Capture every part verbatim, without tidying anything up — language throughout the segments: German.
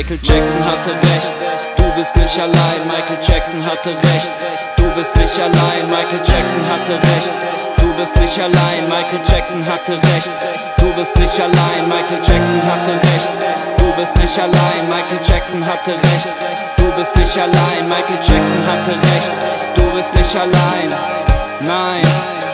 Michael Jackson hatte recht, du bist nicht allein. Michael Jackson hatte recht, du bist nicht allein. Michael Jackson hatte recht, du bist nicht allein. Michael Jackson hatte recht, du bist nicht allein. Michael Jackson hatte recht, du bist nicht allein. Michael Jackson hatte recht, du bist nicht allein. Michael Jackson hatte recht, du bist nicht allein. Nein.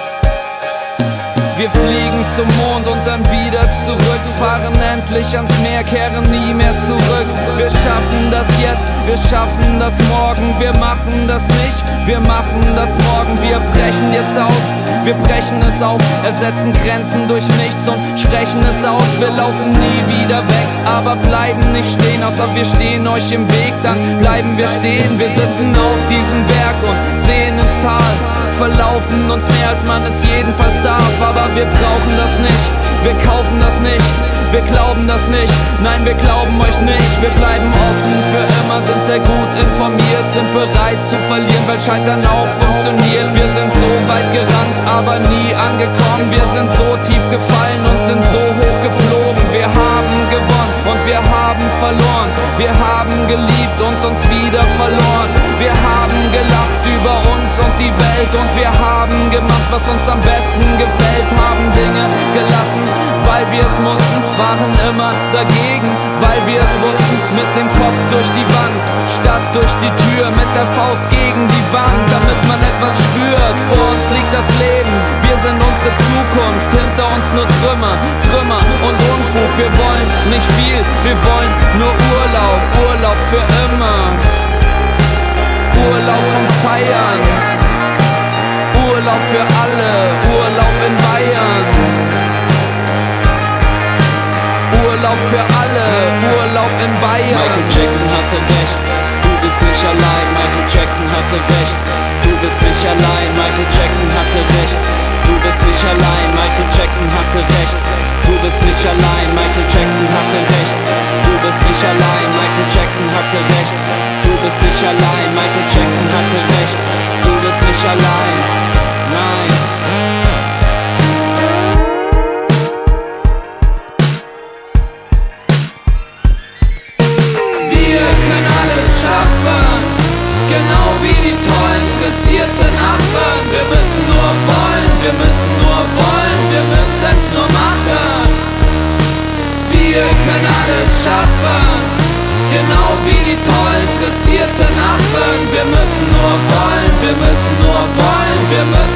Wir fliegen zum Mond und dann wieder zurück, fahren endlich ans Meer, kehren nie mehr zurück. Wir schaffen das jetzt, wir schaffen das morgen. Wir machen das nicht, wir machen das morgen. Wir brechen jetzt aus, wir brechen es auf, ersetzen Grenzen durch nichts und sprechen es aus. Wir laufen nie wieder weg, aber bleiben nicht stehen. Außer wir stehen euch im Weg, dann bleiben wir stehen. Wir sitzen auf diesem Berg und sehen ins Tal, verlaufen uns mehr als man es jedenfalls darf. Aber wir brauchen das nicht, wir kaufen das nicht, wir glauben das nicht, nein, wir glauben euch nicht. Wir bleiben offen für immer, sind sehr gut informiert, sind bereit zu verlieren, weil Scheitern auch funktioniert. Wir sind so weit gerannt, aber nie angekommen. Wir sind so tief gefallen und sind so hoch geflogen. Wir haben gewonnen und wir haben verloren. Wir haben geliebt und uns wieder verloren. Wir haben gelacht über uns und die Welt und wir haben gemacht, was uns am besten gefällt. Haben Dinge gelassen, weil wir es mussten, waren immer dagegen, weil wir es wussten. Mit dem Kopf durch die Wand, statt durch die Tür, mit der Faust gegen die Wand, damit man etwas spürt. Vor uns liegt das Leben, wir sind unsere Zukunft, hinter uns nur Trümmer, Trümmer und Unfug. Wir wollen nicht viel, wir wollen nur Urlaub, Urlaub für immer. Urlaub vom Feiern, Urlaub für alle, Urlaub in Bayern. Urlaub für alle, Urlaub in Bayern. Michael Jackson hatte recht, du bist nicht allein. Michael Jackson hatte recht, du bist nicht allein. Michael Jackson hatte recht, du bist nicht allein. Michael Jackson hatte recht, du bist nicht allein. Michael Jackson hatte recht, du bist nicht allein. Michael Jackson hatte recht, du bist nicht allein. Michael Jackson hatte recht, du bist nicht allein. Nein. Genau wie die toll interessierten Affen. Wir müssen nur wollen, wir müssen nur wollen, wir müssen's nur machen. Wir können alles schaffen. Genau wie die toll interessierten Affen. Wir müssen nur wollen, wir müssen nur wollen, wir müssen